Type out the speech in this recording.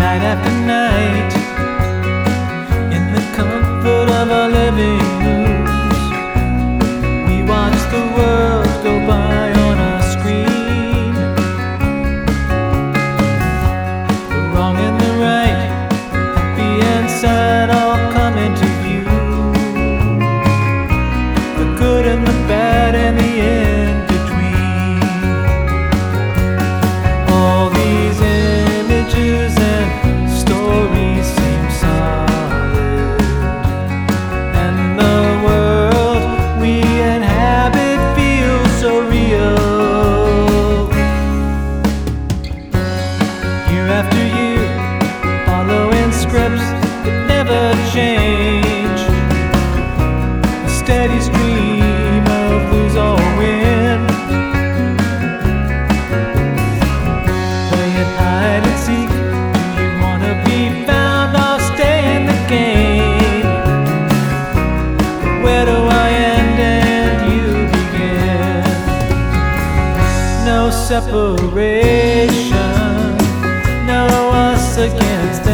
night after night, in the comfort of our living rooms, we watch the world go by on our screen. The wrong and the right, happy and sad, all come into view. The good and the bad and the in between. All these images and stories seem solid, and the world we inhabit feels so real. Year after year, following scripts that never change, a steady stream of lose or win. Playing hide and seek, do you wanna be found or stay in the game? Where do I end and you begin? No separation, no us against